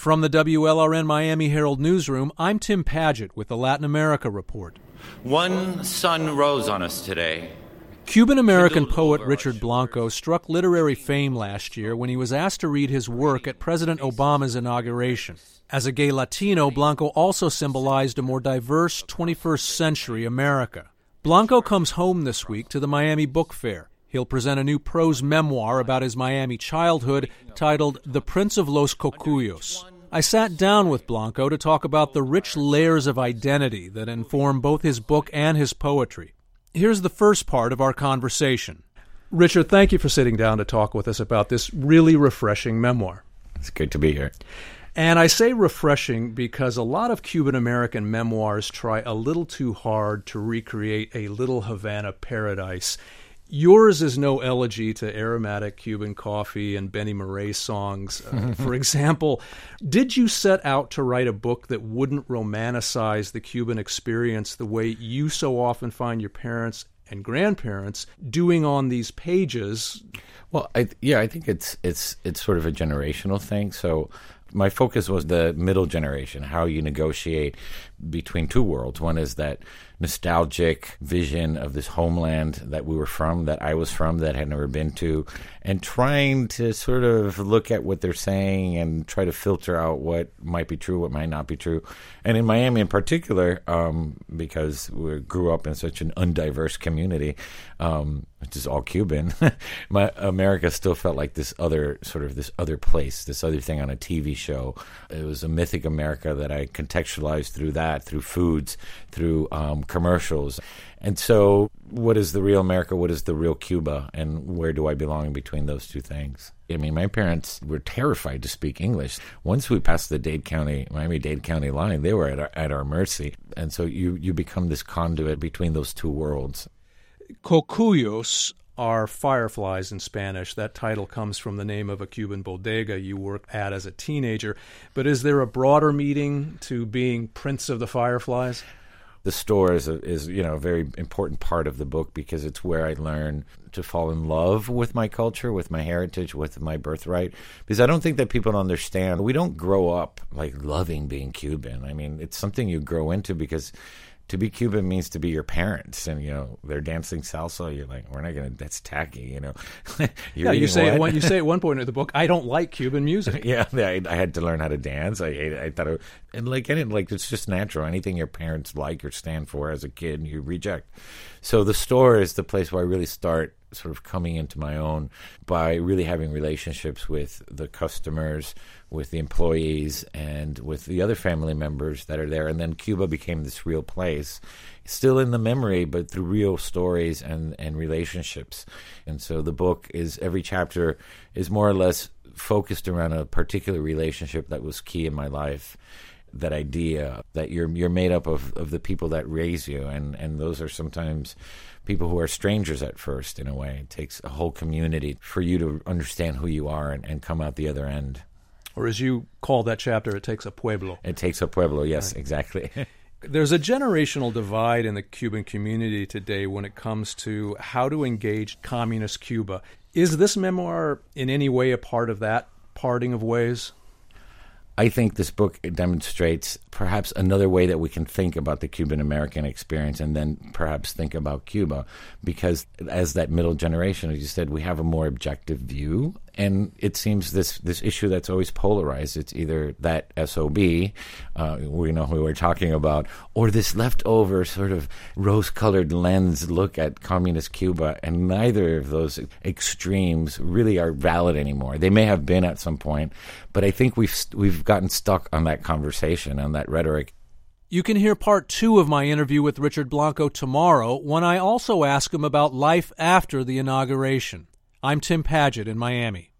From the WLRN Miami Herald newsroom, I'm Tim Padgett with the Latin America Report. One sun rose on us today. Cuban-American poet Richard Blanco struck literary fame last year when he was asked to read his work at President Obama's inauguration. As a gay Latino, Blanco also symbolized a more diverse 21st century America. Blanco comes home this week to the Miami Book Fair. He'll present a new prose memoir about his Miami childhood titled The Prince of Los Cocuyos. I sat down with Blanco to talk about the rich layers of identity that inform both his book and his poetry. Here's the first part of our conversation. Richard, thank you for sitting down to talk with us about this really refreshing memoir. It's good to be here. And I say refreshing because a lot of Cuban-American memoirs try a little too hard to recreate a little Havana paradise. Yours is no elegy to aromatic Cuban coffee and Benny Moré songs. For example, did you set out to write a book that wouldn't romanticize the Cuban experience the way you so often find your parents and grandparents doing on these pages? Well, I think it's sort of a generational thing. So my focus was the middle generation, how you negotiate between two worlds. One is that nostalgic vision of this homeland that we were from, that I was from, that I had never been to, and trying to sort of look at what they're saying and try to filter out what might be true, what might not be true. And in Miami in particular, because we grew up in such an undiverse community, which is all Cuban, America still felt like this other place, this other thing on a TV show. It was a mythic America that I contextualized through that, through foods, through commercials. And so what is the real America? What is the real Cuba? And where do I belong between those two things? I mean, my parents were terrified to speak English. Once we passed the Miami-Dade County line, they were at our mercy. And so you become this conduit between those two worlds. Cocuyos are fireflies in Spanish. That title comes from the name of a Cuban bodega you worked at as a teenager. But is there a broader meaning to being Prince of the Fireflies? The store is a very important part of the book because it's where I learn to fall in love with my culture, with my heritage, with my birthright. Because I don't think that people understand. We don't grow up like loving being Cuban. I mean, it's something you grow into because to be Cuban means to be your parents, and they're dancing salsa. You're like, we're not gonna. That's tacky, You say at one point in the book, I don't like Cuban music. I had to learn how to dance. I thought, it's just natural. Anything your parents like or stand for as a kid, you reject. So the store is the place where I really start sort of coming into my own by really having relationships with the customers, with the employees, and with the other family members that are there. And then Cuba became this real place, still in the memory, but through real stories and relationships. And so the book every chapter is more or less focused around a particular relationship that was key in my life. That idea that you're made up of the people that raise you, and those are sometimes people who are strangers at first in a way. It takes a whole community for you to understand who you are and come out the other end. Or as you call that chapter, it takes a pueblo. It takes a pueblo, yes, right. Exactly. There's a generational divide in the Cuban community today when it comes to how to engage communist Cuba. Is this memoir in any way a part of that parting of ways? I think this book demonstrates perhaps another way that we can think about the Cuban-American experience and then perhaps think about Cuba, because as that middle generation, as you said, we have a more objective view. And it seems this issue that's always polarized, it's either that SOB, we know who we're talking about, or this leftover sort of rose-colored lens look at communist Cuba, and neither of those extremes really are valid anymore. They may have been at some point, but I think we've gotten stuck on that conversation, on that rhetoric. You can hear part 2 of my interview with Richard Blanco tomorrow, when I also ask him about life after the inauguration. I'm Tim Padgett in Miami.